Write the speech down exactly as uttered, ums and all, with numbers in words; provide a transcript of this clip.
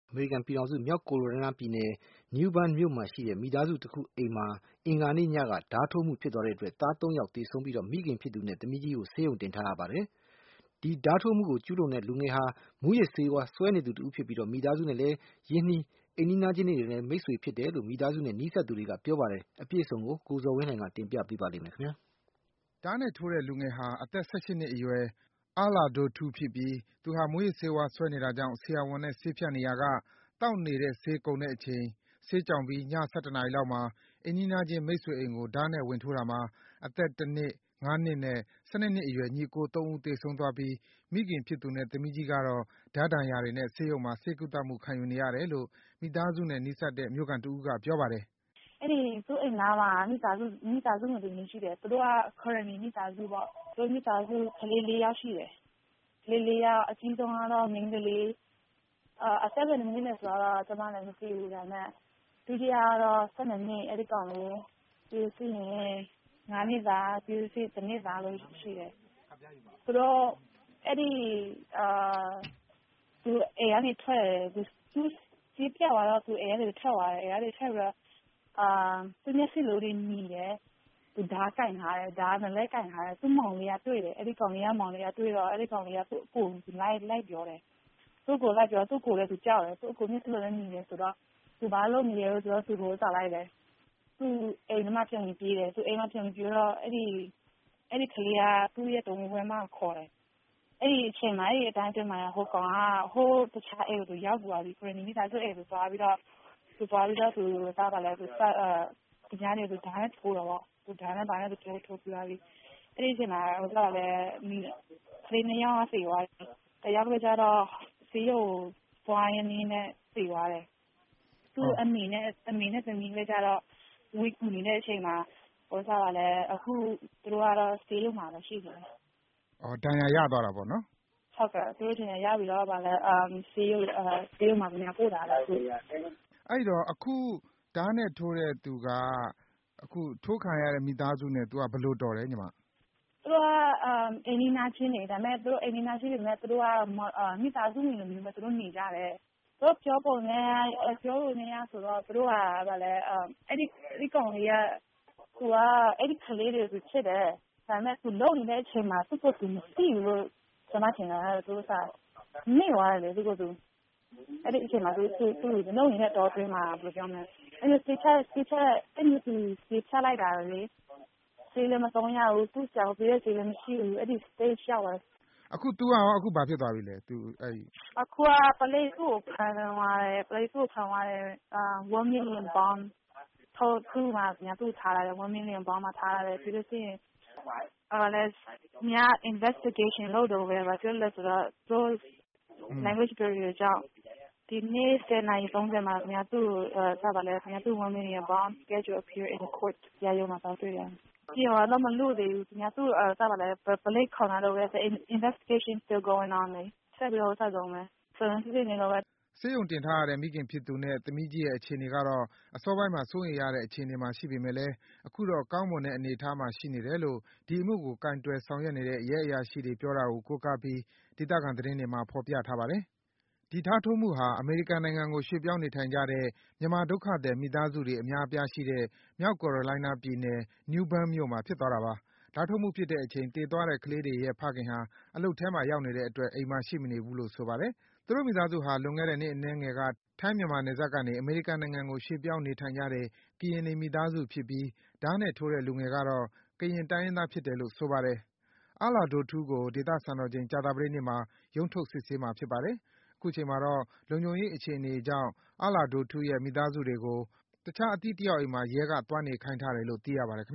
အမေရိကန်ပြည်ထောင်စုမြောက်ကယ်ရိုလိုင်းနားပြည်နယ် New Bern မြို့မှာရှိတဲ့မိသားစုတခုအိမ်မှာအင်္ဂါနေ့ညကဓါးထိုးမှုဖြစ်သွားတဲ့အတွက်သားသုံးယောက်သေဆုံးပြီးမိခင်ဖြစ်သူနဲ့သမီးကြီးကိုဆေးရုံတင်ထားရပါတယ်။ဒီဓါးထိုးမှုကိုကျူးလွန်တဲ့လူငယ်ဟာမူးယစ်ဆေးဝါးစွဲနေသူတဦးဖြစ်ပြီးမိသားစုနဲ့လည်းရင်းနှီးအိမ်နီးနားချင်းတွေနဲ့မိတ်ဆွေဖြစ်တယ်လို့မိသားစုနဲ့နီးစပ်သူတွေကပြောပါတယ်။အပြည့်အစုံကိုကိုဇော်ဝင်းလှိုင်ကတင်ပြပေးပါလိမ့်မယ်ခင်ဗျာ။ဓါးနဲ့ထိုးတဲ့လူငယ်ဟာအသက်၁၈နှစ်အရွယ် Alaa Dottu ဖြစ်ပြီးသူဟာမူးယစ်ဆေးဝါးစွဲနေတာကြောင့်ဆရာဝန်နဲ့ဆေးဖြတ်နေရာကသောက်နေတဲ့ဆေးကုန်တဲ့အချိန်ဆေးကြောင်ပြီးည၁၁နာရီလောက်မှာအိမ်နီးနားချင်းမိတ်ဆွေအိမ်ကိုဓါးနဲ့ဝင်ထိုးတာမှာအသက်တနှစ်၊ငါးနှစ်နဲ့၁၂နှစ်အရွယ်ညီအကိုသုံးဦးသေဆုံးသွားပြီးမိခင်ဖြစ်သူနဲ့သမီးကြီးကတော့ဓါးဒဏ်ရာတွေနဲ့ဆေးရုံမှာဆေးကုသမှုခံယူနေရတယ်လို့မိသားစုနဲ့နီးစပ်တဲ့မြို့ခံတဦးကပြောပါတယ်။“အဲဒီသူ့အိမ်နားမှာမိသားစုဝင်တဦးရှိတယ်။သူတို့ကခရနီမိသားစုပေါ့။သူတို့မိသားစုကလေးလေးယောက်ရှိတယ်။ကလေးလေးယောက်အကြီးဆုံးကတော့မိန်းကလေးအသက်ဘယ်နှစ်နှစ်လဲဆိုတာတော့ကျမလည်းမသိဘူး။ဒါပေမယ့်ဒုတိယကတော့၁၂နှစ်အဲဒီကောင်လေးပြီးလို့ရှိရင်ငါးနှစ်သားပြီးလို့ရှိရင်တနှစ်သားလို့ရှိတယ်။သူတို့အဲဒီသူအိမ်ကနေထွက်တယ်။သူဆေးပြတ်သွားတော့သူအိမ်ကနေထွက်သွားတယ်။အိမ်ကနေထွက်ပြီးတော့သူ့မျက်စိလေးတွေနီတယ်။သူဓါးကိုင်ထားတယ်။ဓါးနားလည်းကိုင်ထားတယ်။သူ့မောင်လေးကတွေ့တယ်။အဲဒီကောင်လေးကမောင်လေးကတွေ့တော့အဲဒီကောင်လေးကသူ့အကိုကိုလိုက်ပြောတယ်။သူ့အကိုလိုက်ပြောတော့သူ့အကိုလည်းသူကြောက်တယ်။သူ့အကိုမျက်စိလည်းနီတယ်ဆိုတော့သူဘာလုပ်နေလဲဆိုတော့သူ့ကိုကြောက်လိုက်တယ်။သူအိမ်ထဲမှာပြန်ပြီးပြေးတယ်။သူအိမ်မှာပြန်ပြီးပြေးတော့အဲဒီအဲဒီကလေးကသူ့ရဲ့တဝမ်းကွဲမကိုခေါ်တယ်။အဲဒီအချိန်မှာအဲဒီအတိုင်းအတွင်းမှာဟိုကောင်ကဟိုတခြားအိမ်ကိုသူရောက်သွားပြီ။ခရနီမိသားစုအိမ်ကိုသွားပြီးတော့သူသွားပြီးတော့သူသားပါလဲသူစသူများနေသူဓါးနဲ့ထိုးတော့ပေါ့။သူဓါးနဲ့ဘာနဲ့သူထိုးထိုးပြီးသွားပြီ။အဲဒီအချိန်မှာဟိုကလည်းကလေးနှစ်ယောက်ကသေသွားတယ်။တယောက်ကကျတော့ဆေးရုံသွားရင်းနဲ့သေသွားတယ်။သူ့အမေနဲ့အမေနဲ့သမီးလေးကျတော့ဝေးကူနေတဲ့အချိန်မှာဟိုစားပါလဲအခုသူတို့ကတော့ဆေးရုံမှာပဲရှိနေတယ်။အော်ဒဏ်ရာရသွားတာပေါ့နော်။ဟုတ်ကဲ့သူတို့ဒဏ်ရာရပြီးတော့ဗာလဲအမ်ဆေးရုံအဲဆေးရုံမှာပြန်ပို့တာလားသူ။အဲ့တော့အခုဓါးနဲ့ထိုးတဲ့သူကအခုထိုးခံရတဲ့မိသားစုနဲ့သူကဘယ်လိုတော်တယ်ညီမ။သူတို့ကအမ်အိမ်နီးနားချင်းတွေဒါပေမဲ့သူတို့အိမ်နီးနားချင်းတွေနဲ့သူတို့ကမိသားစုမျိုးမျိုးပဲသူတို့နေကြတယ်။သူတို့ပြောပုံနဲ့ပြောလို့နေရဆိုတော့သူတို့ကဗာလဲအဲဒီအဲဒီကောင်လေးကသူကအဲဒီကလေးတွေကိုချစ်တယ်။ဒါပေမဲ့သူလုံနေတဲ့အချိန်မှာသူ့ကိုသူမသိဘူးလို့ကျမထင်တယ်သူတို့ကနေသွားတယ်လေသူကသူအဲဒီအချိန်မှာသူသူသူလုံနေတဲ့တော့တွင်းမှာဘယ်လိုပြောမလဲအဲဒီစိတ်ချစိတ်ချအဲဒီသူစိတ်ချလိုက်တာလေဆေးလည်းမသုံးရဘူးသူ့ကြောင်ပြည့်ဆေးလည်းမရှိဘူးအဲဒီ stage ရောက်သွားအခု तू ကရောအခုဘာဖြစ်သွားပြီလဲ तू အဲဒီအခုကပလိတ်ကိုခံသွားတယ်ပလိတ်ကိုခံသွားတယ်အာone million bond ထိုးသူ့မှာညာသူ့ထားရတယ်one million bond မှာထားရတယ်ပြီးလို့ရှိရင်အာလည်းညာ investigation လုပ်တော့ပဲဘာဖြစ်လဲဆိုတော့သူ language barrier ကြောင့်ဒီနေ့ဆယ်နာရီသုံးဆယ်မှာညာသူ့အဲဘာလဲညာသူ့one million bond schedule appear in court ရရုံမှာတော့တွေ့တယ်ဒီတော့မလို့သေးဘူးညာသူ့အဲဘာလဲပလိတ်ခေါ်လာတော့ပဲ investigation still going on လေဆက်ပြီးတော့ဆက်ဆုံးပဲဆိုရင်စစ်နေတော့ပဲဆေးရုံတင်ထားရတဲ့မိခင်ဖြစ်သူနဲ့သမီးကြီးရဲ့အခြေအနေကတော့အစောပိုင်းမှာစိုးရိမ်ရတဲ့အခြေအနေမှာရှိပေမဲ့လည်းအခုတော့ကောင်းမွန်တဲ့အနေအထားမှာရှိနေတယ်လို့ဒီအမှုကိုကင်တွယ်ဆောင်ရွက်နေတဲ့ရဲအရာရှိတွေပြောတာကိုကိုးကားပြီးဒေသခံသတင်းတွေမှာဖော်ပြထားပါတယ်။ဒီဓါးထိုးမှုဟာအမေရိကန်နိုင်ငံကိုရွှေ့ပြောင်းနေထိုင်ကြတဲ့မြန်မာဒုက္ခသည်မိသားစုတွေအများအပြားရှိတဲ့မြောက်ကယ်ရိုလိုင်းနားပြည်နယ် New Bern မြို့မှာဖြစ်သွားတာပါ။ဓါးထိုးမှုဖြစ်တဲ့အချိန်သေသွားတဲ့ကလေးတွေရဲ့ဖခင်ဟာအလုပ်ထဲမှာရောက်နေတဲ့အတွက်အိမ်မှာရှိမနေဘူးလို့ဆိုပါတယ်။သူတို့မိသားစုဟာလွန်ခဲ့တဲ့နှစ်အနည်းငယ်ကထိုင်းမြန်မာနယ်စပ်ကနေအမေရိကန်နိုင်ငံကိုရွှေ့ပြောင်းနေထိုင်ကြတဲ့ကရင်နီမိသားစုဖြစ်ပြီးဓါးနဲ့ထိုးတဲ့လူငယ်ကတော့ကရင်တိုင်းရင်းသားဖြစ်တယ်လို့ဆိုပါတယ်။ Alaa Dottu ကိုဒေသစံတော်ချိန်ကြာသပတေးနေ့မှာရုံးထုတ်စစ်ဆေးမှာဖြစ်ပါတယ်။အခုချိန်မှာတော့လုံခြုံရေးအခြေအနေကြောင့် Alaa Dottu ရဲ့မိသားစုတွေကိုတခြားအသိတယောက်အိမ်မှာရဲကသွားနေခိုင်းထားတယ်လို့သိရပါတယ်